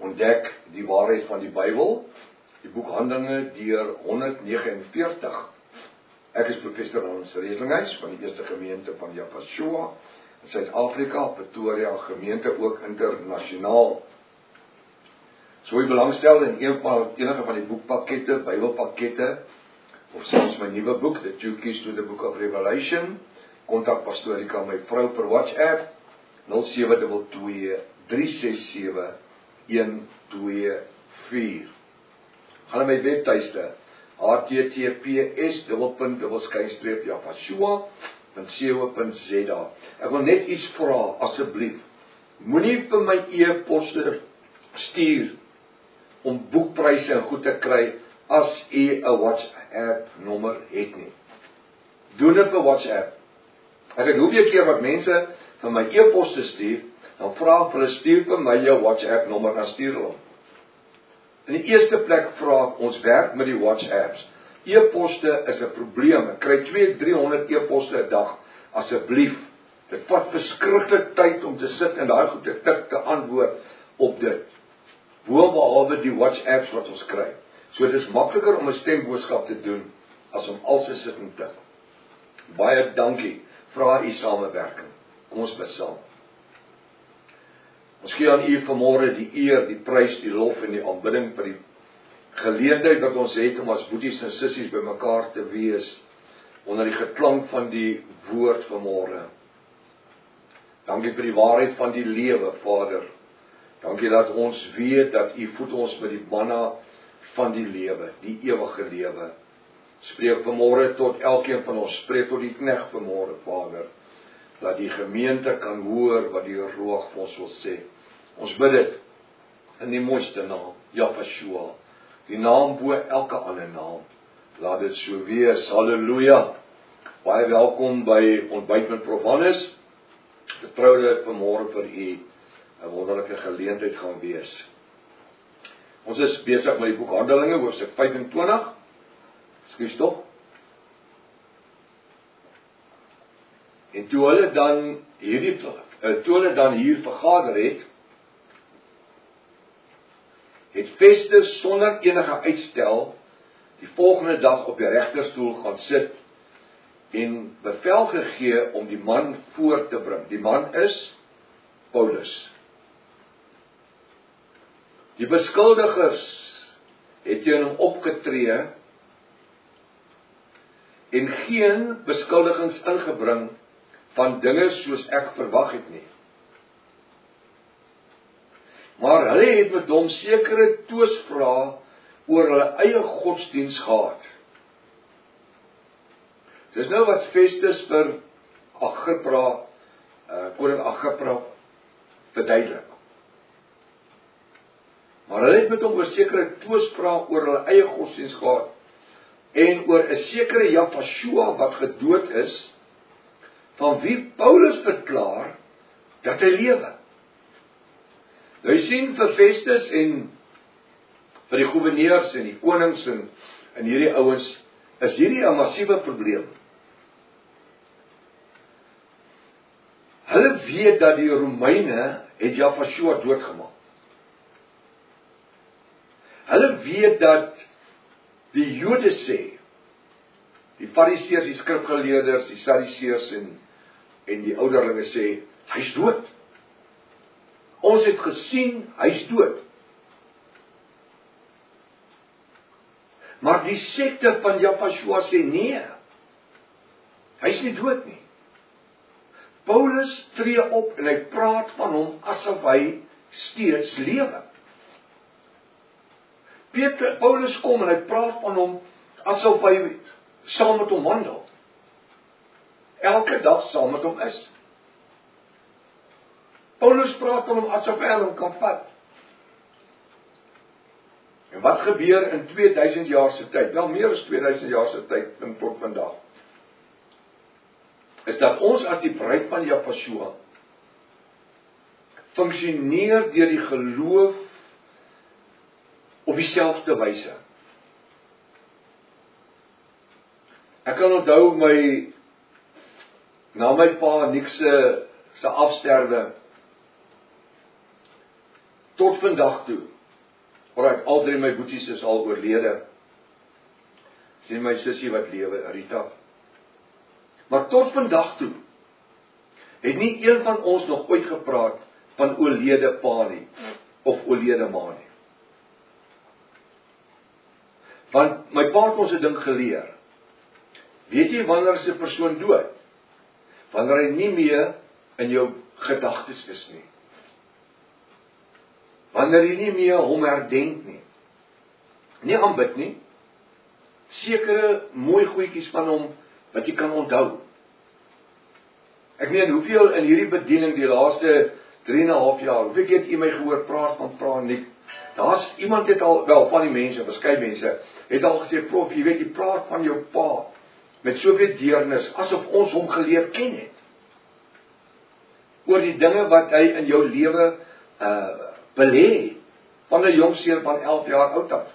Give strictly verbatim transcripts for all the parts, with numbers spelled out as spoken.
ontdek die waarheid van die Bybel, die boek Handelinge deur honderdnegenenveertig. Ek is professor Hans Redlinghuis van die eerste gemeente van Japashua in Suid-Afrika, Pretoria, gemeente ook internasionaal. So jy belangstel in een van, enige van die boekpakkette, Bybelpakkette, of soms my nuwe boek, The Two Keys to the Book of Revelation, kontak Pastorika my vrou per WhatsApp, nul sewe twee twee, drie ses sewe, een twee vier. Gaan na my webtuiste, h t t p s dubbelpunt dubbel skynstreep japashua punt co punt z a. Ek wil net iets vra, asseblief. Moenie vir my e-poste stuur om boekpryse en goed te kry as u 'n WhatsApp nommer het nie. Doen dit vir WhatsApp. Ek het hoeveel keer wat mense van my e-poste stuur, dan vra ek hulle stuur vir my jou WhatsApp nommer, dan stuur hulle. In die eerste plek vra ek, ons werk met die WhatsApps. E-poste is 'n probleem. Ek kry tweehonderd, driehonderd e-poste 'n dag. Asseblief, dit vat verskriklik tyd om te sit en daai goed te tik te antwoord op dit. Boonbehalwe die WhatsApps wat ons kry. So dit is makliker om 'n stemboodskap te doen as om alse sit en tik. Baie dankie. Vra u samewerking. Kom ons bid saam. Ons gee aan u vanmôre die eer, die prys, die lof en die aanbidding vir die geleentheid wat ons het om as boeties en sissies bymekaar te wees onder die geklank van die woord vanmôre. Dankie vir die waarheid van die lewe, Vader. Dankie dat ons weet dat u voed ons met die manna van die lewe, die ewige lewe. Spreek vanmôre tot elkeen van ons, spreek tot die knegt vanmôre, Vader, dat die gemeente kan hoor wat die Ruach vir ons wil sê. Ons bid dit in die mooiste naam, Japashua, die naam bo elke ander naam. Laat dit so wees, halleluja. Baie welkom by Ontbyt met Prof Hannes. Vertrou dit vanmôre vir u 'n wonderlike geleentheid gaan wees. Ons is besig met die boek Handelinge, hoofstuk vyf en twintig. Skryf stop. En toe hulle dan hierdie toe hulle dan hier vergader het, het Festus sonder enige uitstel die volgende dag op die regterstoel gaan sit en bevel gegee om die man voor te bring. Die man is Paulus. Die beskuldigers het teen hom opgetree en geen beskuldigings ingebring van dinge soos ek verwag het nie. Maar hulle het met hom sekere toesprae oor hulle eie godsdiens gehad. Dis nou wat Festus vir Agrippa, uh, koning Agrippa verduidelik. Maar hulle het met hom oor sekere toesprae oor hulle eie godsdiens gehad en oor 'n sekere Japashua wat gedood is, van wie Paulus verklaar dat hy lewe. Nou jy sien vir Festus en vir die goewerneurs en die konings en, en hierdie ouens, is hierdie 'n massiewe probleem. Hulle weet dat die Romeine het Japashua doodgemaak. Hulle weet dat die Jode sê, die Fariseërs, die skrifgeleerders, die Sadduseërs en, en die ouderlinge sê, hy's dood. Ons het gesien, hy's dood. Maar die sekte van Japashua sê nee, hy's nie dood nie. Paulus tree op en hy praat van hom asof hy steeds lewe. Peter, Paulus kom en hy praat van hom asof hy saam met hom wandel. Elke dag saam met hom is. Paulus praat van hom asof hy hom kan vat. En wat gebeur in tweeduisend jaar se tyd? Wel meer as tweeduisend jaar se tyd tot vandag. Is dat ons as die bruid van Japashua funksioneer deur die geloof op dieselfde wyse. Ek kan onthou my na my pa Nick se se afsterwe tot vandag toe Alright, al drie my boeties is al oorlede. Sien my sussie wat lewe, Rita. Maar tot vandag toe, het nie een van ons nog ooit gepraat van oorlede pa nie, of oorlede ma nie. Want my pa het ons 'n ding geleer. Weet jy wanneer is 'n persoon dood? Wanneer hy nie meer in jou gedagtes is nie. Wanneer jy nie meer hom herdenk nie. Nie aanbid nie. Sekere mooi goedjies van hom wat jy kan onthou. Ek meen, hoeveel in hierdie bediening die laaste drie en 'n half jaar, hoeveel keer het jy my gehoor praat van praat nie? Daar's iemand het al, wel van die mense, verskeie mense, het al gesê, prof, jy weet, jy praat van jou pa, met soveel deernis, asof ons hom geleer ken het. Oor die dinge wat hy in jou lewe uh, belê, van 'n jong seun van elf jaar oud af.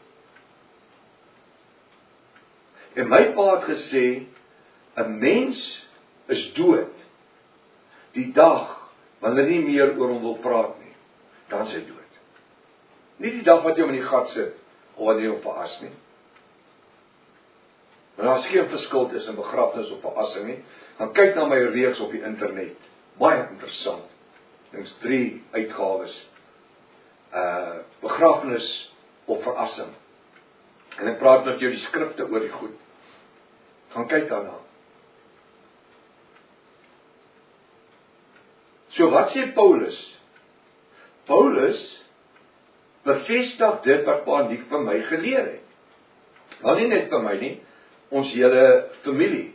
En my pa het gesê, 'n mens is dood, die dag, wanneer nie meer oor hom wil praat nie, dan is hy dood. Nie die dag wat jy hom in die gat sit, of wanneer jy hom veras nie. Maar daar is geen verskil tussen begrafnis of verrassing nie. Gaan kyk na my reeks op die internet. Baie interessant. Dings drie uitgawes. Uh, begrafnis of verrassing. En ek praat met jou die skrifte oor die goed. Gaan kyk daarna. So wat sê Paulus? Paulus bevestig dit wat pa nie vir my geleer het. Maar nie net vir my nie, ons hele familie.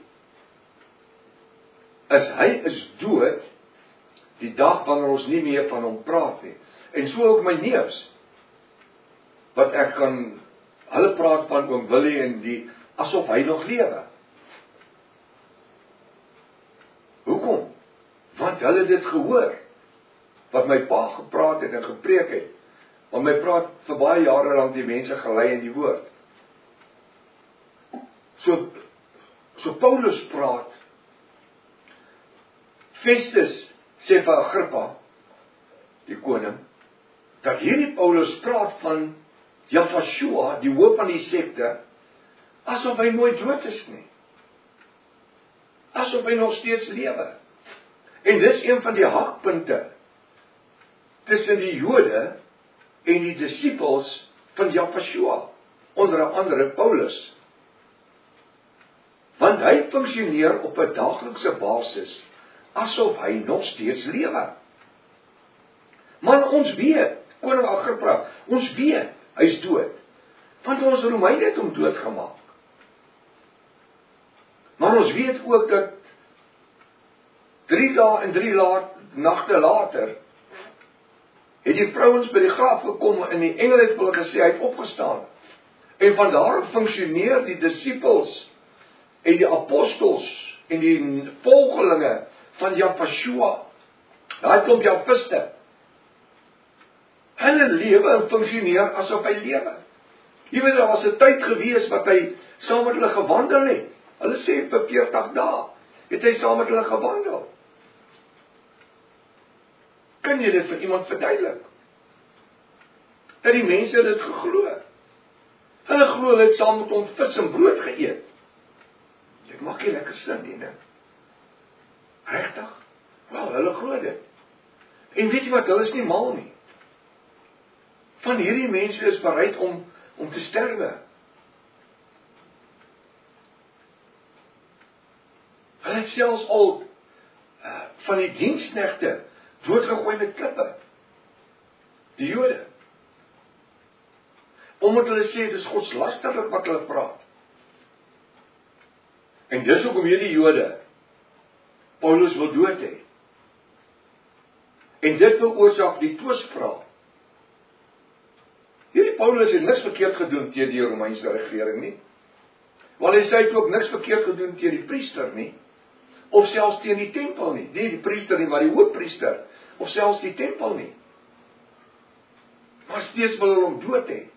As hy is dood, die dag wanneer ons nie meer van hom praat nie. En so ook my neefs, wat ek kan, hulle praat van oom Willie en die, asof hy nog lewe. Hoekom? Want hulle het dit gehoor, wat my pa gepraat het en gepreek het, want my praat vir baie jare lang die mense gelei in die woord. So, so Paulus praat, Festus sê vir Agrippa, die koning, dat hierdie Paulus praat van Jafashua, die hoof van die sekte, asof hy nooit dood is nie. Asof hy nog steeds lewe. En dis een van die hakpunte tussen die Jode en die disippels van Jafashua, onder andere Paulus. Want hy funksioneer op 'n daaglikse basis asof hy nog steeds lewe. Maar ons weet, koning Agrippa, ons weet hy is dood. Want ons Romeine het hom doodgemaak. Maar ons weet ook dat drie dae en drie laat, nagte later het die vrouens by die graf gekom en die engele het hulle gesê hy het opgestaan. En van daar funksioneer die disippels en die apostels en die volgelinge van Jafashua. Daai klomp Jafiste. Hulle lewe en funksioneer asof hy lewe. Jy weet, daar was 'n tyd gewees wat hy saam met hulle gewandel het. Hulle sê vir veertig dae het hy saam met hulle gewandel. Kan jy dit vir iemand verduidelik? Dat die mense dit geglo. Hulle glo hulle het saam met hom vis en brood geëet. Dit maak nie lekker sin nie, né? Regtig? Wel, hulle glo dit. En weet jy wat, hulle is nie mal nie. Van hierdie mense is bereid om, om te sterwe. Hulle het selfs al uh, van die diensknegte doodgegooi met klippe. Die Jode. Omdat hulle sê, dit is godslasterlik wat hulle praat. En dis hoekom hierdie Jode Paulus wil dood hê. En dit veroorsaak die twisvraag. Hierdie Paulus het niks verkeerd gedoen teen die Romeinse regering nie. Want hy sê hy het ook niks verkeerd gedoen teen die priester nie. Of selfs teen die tempel nie. Nie die priester nie, maar die hoofpriester. Of selfs die tempel nie. Maar steeds wil hulle hom dood hê.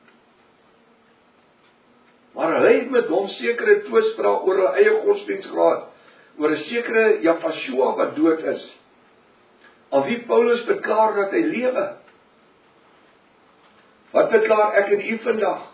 Maar hy het met hom sekere twisvrae oor hulle eie godsdienst gehad. Oor 'n sekere Jafashua wat dood is. Aan wie Paulus verklaar dat hy lewe. Wat verklaar ek en u vandag?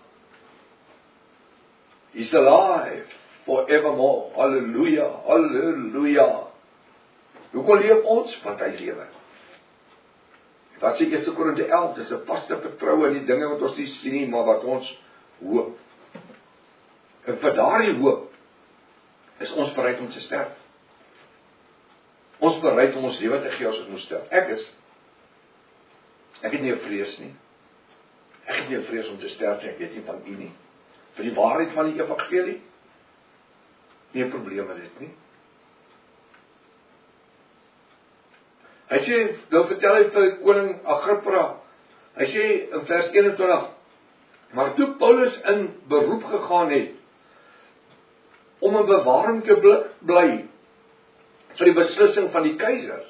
He's alive forevermore. Halleluja, halleluja. Hoekom leef ons? Want hy lewe. Wat sê Eerste Korinte elf, dis 'n vaste vertroue in die dinge wat ons nie sien nie, maar wat ons hoop. En vir daardie hoop is ons bereid om te sterf. Ons bereid om ons lewe te gee as ons moet sterf. Ek is. Ek het nie 'n vrees nie. Ek het nie 'n vrees om te sterf nie, ek weet nie van u nie. Vir die waarheid van die evangelie, nie 'n probleem met dit nie. Hy sê, nou vertel hy vir koning Agrippa, hy sê in vers eenentwintig, maar toe Paulus in beroep gegaan het, om in bewaring te bly, vir die beslissing van die keiser,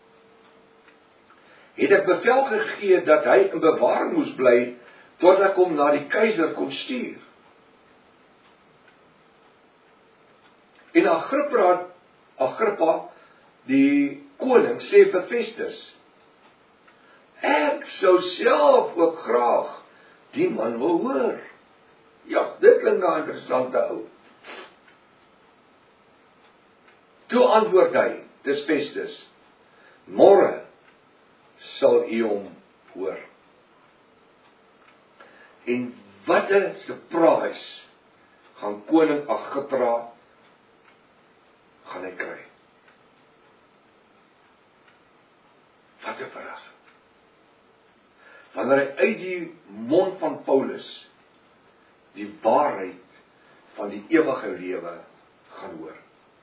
het ek bevel gegee, dat hy in bewaring moes bly, tot ek hom na die keiser kon stuur. En Agrippa, Agrippa, die koning, sê vir Festus, ek sou self ook graag die man wil hoor. Ja, dit klink nou 'n interessante ou. Toe antwoord hy, dis Festus, môre sal u hom hoor. En wat 'n surprise gaan koning Agrippa gaan hy kry. Wat 'n verrassing. Wanneer hy uit die mond van Paulus die waarheid van die ewige lewe gaan hoor.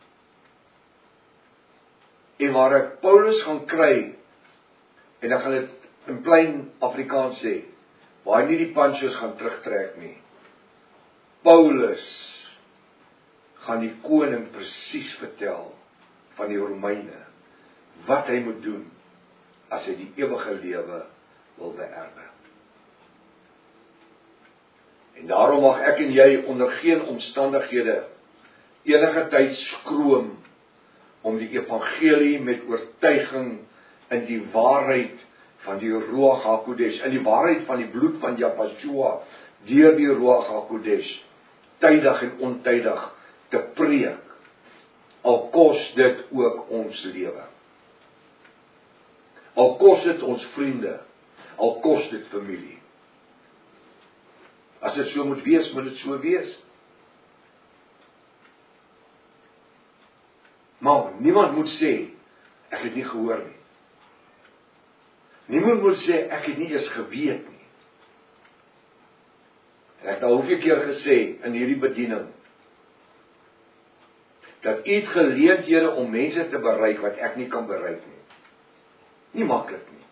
En waar ek Paulus gaan kry, en ek gaan dit in plain Afrikaans sê, waar hy nie die panchos gaan terugtrek nie. Paulus gaan die koning presies vertel van die Romeine, wat hy moet doen, as hy die ewige lewe wil beerwe. En daarom mag ek en jy onder geen omstandighede enige tyd skroom om die evangelie met oortuiging in die waarheid van die Ruach HaKodesh, in die waarheid van die bloed van Yahshua, deur die Ruach HaKodesh, tydig en ontydig te preek, al kos dit ook ons lewe. Al kos dit ons vriende, al kos dit familie. As dit so moet wees, moet dit so wees. Maar niemand moet sê, ek het nie gehoor nie. Niemand moet sê, ek het nie eens geweet nie. En ek het al hoeveel keer gesê, in hierdie bediening, dat u het geleenthede om mense te bereik, wat ek nie kan bereik nie. Nie maklik nie.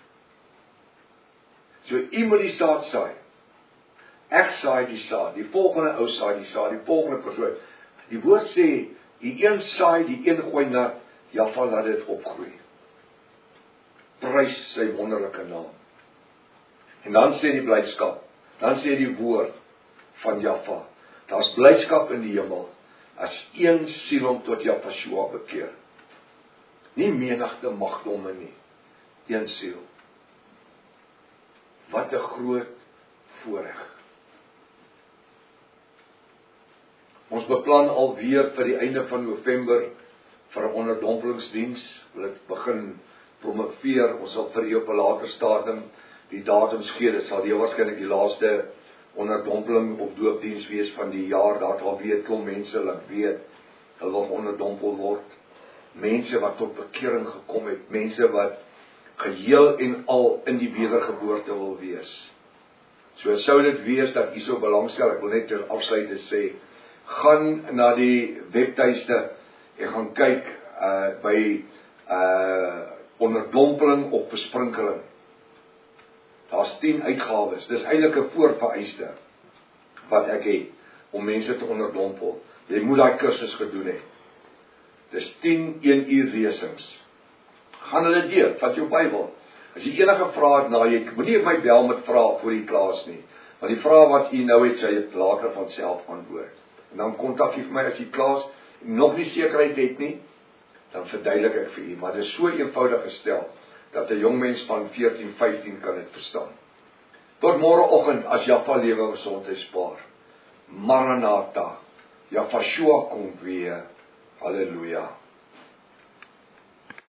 So u moet die saad saai. Ek saai die saad, die volgende ou saai die saad, die volgende persoon. Die woord sê, die een saai, die een gooi nat, Jaffa laat dit opgroei. Prys sy wonderlike naam. En dan sê die blydskap, dan sê die woord van Jaffa, daar's blydskap in die hemel, as een siel hom tot Yahshua bekeer. Nie menigte magdomme nie, een siel. Wat 'n groot voorreg. Ons beplan alweer vir die einde van November vir 'n onderdompelingsdiens. Wil ek begin promoveer. Ons sal vir u op 'n later stadium die datums gee. Dit sal heel waarskynlik die laaste onderdompeling of doopdiens wees van die jaar. Daar al weet klomp mense wat weet hulle wil onderdompel word. Mense wat tot bekering gekom het, mense wat geheel en al in die wedergeboorte wil wees. So sou dit wees dat u so belangstel. Ek wil net ter afsluiting sê, gaan na die webtuiste en gaan kyk uh, by uh, onderdompeling of besprinkeling. Daar's tien uitgawes. Dis eintlik 'n voorvereiste wat ek het om mense te onderdompel. Jy moet daai kursus gedoen het. Dis tien een uur lesings. Gaan hulle deur, vat jou Bybel. As jy enige vrae het na jy, moenie my bel met vrae voor die klas nie. Want die vrae wat jy nou het, sal jy later van self antwoord. En dan kontak jy vir my as jy klas nog nie sekerheid het nie, dan verduidelik ek vir u. Maar dit is so eenvoudig gestel, dat 'n jong mens van veertien, vyftien kan dit verstaan. Tot môreoggend as Jaffa lewe gesondheidspaar. Maranatha. Jafashua kom weer. Halleluja.